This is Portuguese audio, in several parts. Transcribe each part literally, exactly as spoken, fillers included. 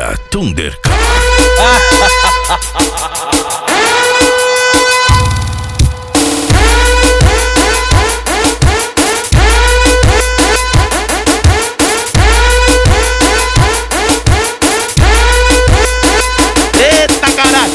Banda Thundercat. Eita caralho!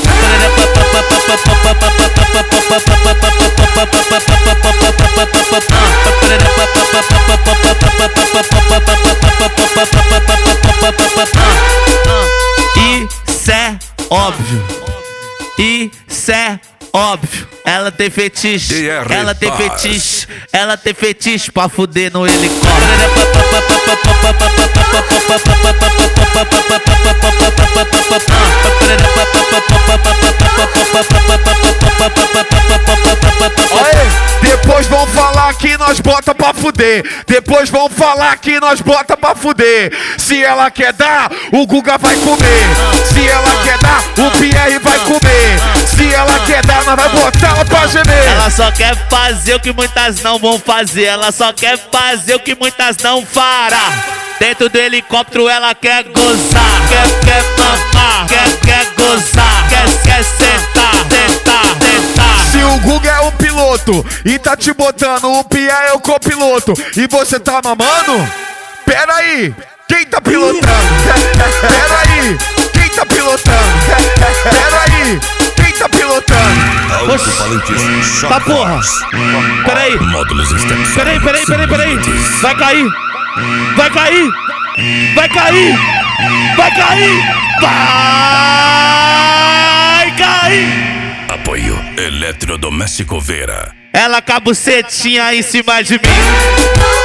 Isso é óbvio. Isso é óbvio. Ela tem fetiche, ela tem fetiche, ela tem fetiche pra fuder no helicóptero. Olha, depois vão falar que nós bota pra fuder. Depois vão falar que nós bota pra fuder. Se ela quer dar, o Guga vai comer. Se ela quer dar, o Pierre vai comer. Se ela quer dar, nós vai botar ela pra gemer. Ela só quer fazer o que muitas não vão fazer. Ela só quer fazer o que muitas não fará. Dentro do helicóptero ela quer gozar, quer, quer mamar, quer, quer gozar, quer, quer sentar, sentar, sentar. Se o Guga é o piloto e tá te botando, o Pierre é o copiloto e você tá mamando? Pera aí, quem tá pilotando? Pera aí, quem tá pilotando? Pera aí, quem tá pilotando? Alto-falantes. Tá porra! Peraí! Módulos externos. Peraí, peraí, peraí, peraí! Vai cair! Vai cair! Vai cair! Vai cair! Vai cair! Apoio Eletrodoméstico Vera. Ela com a bucetinha em cima de mim.